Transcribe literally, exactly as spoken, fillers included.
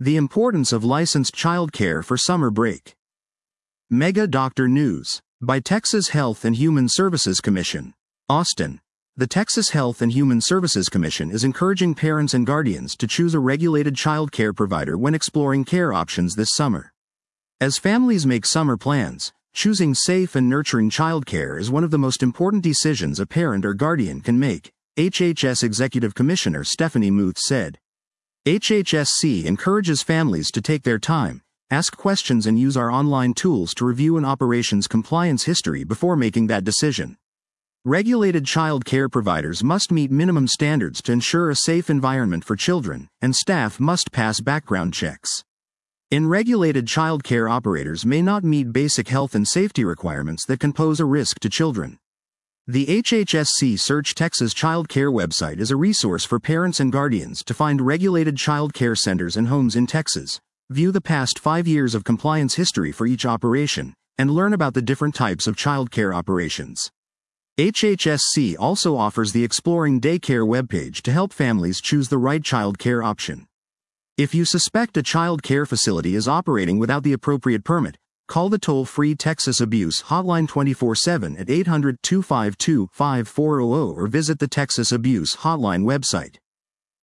The importance of licensed childcare for summer break. Mega Doctor News. By Texas Health and Human Services Commission. Austin. The Texas Health and Human Services Commission is encouraging parents and guardians to choose a regulated child care provider when exploring care options this summer. As families make summer plans, choosing safe and nurturing childcare is one of the most important decisions a parent or guardian can make, H H S Executive Commissioner Stephanie Muth said. H H S C encourages families to take their time, ask questions and use our online tools to review an operation's compliance history before making that decision. Regulated child care providers must meet minimum standards to ensure a safe environment for children, and staff must pass background checks. In regulated child care operators may not meet basic health and safety requirements that can pose a risk to children. The H H S C Search Texas Child Care website is a resource for parents and guardians to find regulated child care centers and homes in Texas, view the past five years of compliance history for each operation, and learn about the different types of child care operations. H H S C also offers the Exploring Daycare webpage to help families choose the right child care option. If you suspect a child care facility is operating without the appropriate permit, call the toll-free Texas Abuse Hotline twenty-four seven at eight hundred, two five two, five four zero zero or visit the Texas Abuse Hotline website.